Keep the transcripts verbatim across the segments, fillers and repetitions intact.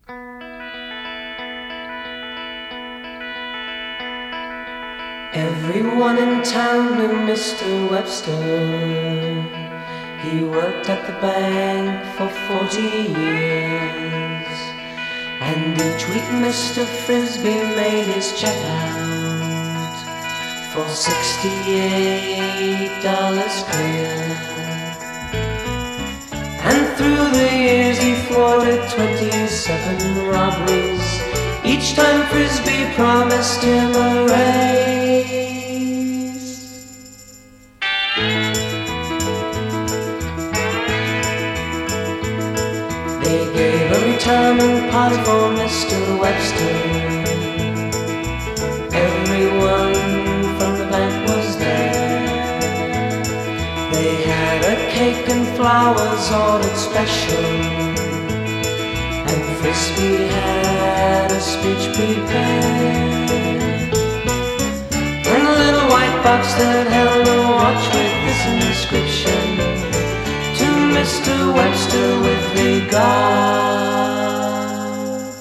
Everyone in town knew Mister Webster. He worked at the bank for forty years, and each week Mister Frisbee made his check out for sixty-eight dollars clear. And through the years he thwarted twenty-seven robberies. Each time Frisbee promised him a raise. They gave a retirement party for Mister Webster. Everyone from the bank was there. They had a cake and flowers ordered special, and Frisbee had a speech prepared. In a little white box that held a watch with this inscription: to Mister Webster with regards.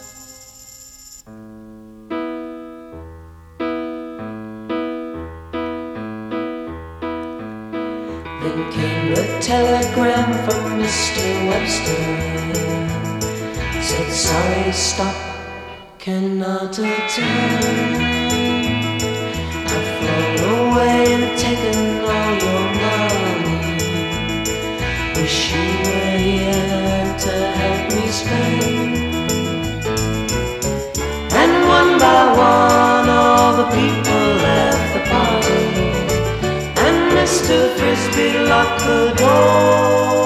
Then came the telegram from Mister Webster. Said, sorry, stop, cannot attend. I've flown away and taken all your money. Wish you were here to help me spend. And one by one all the people left the party, and Mister Frisbee locked the door.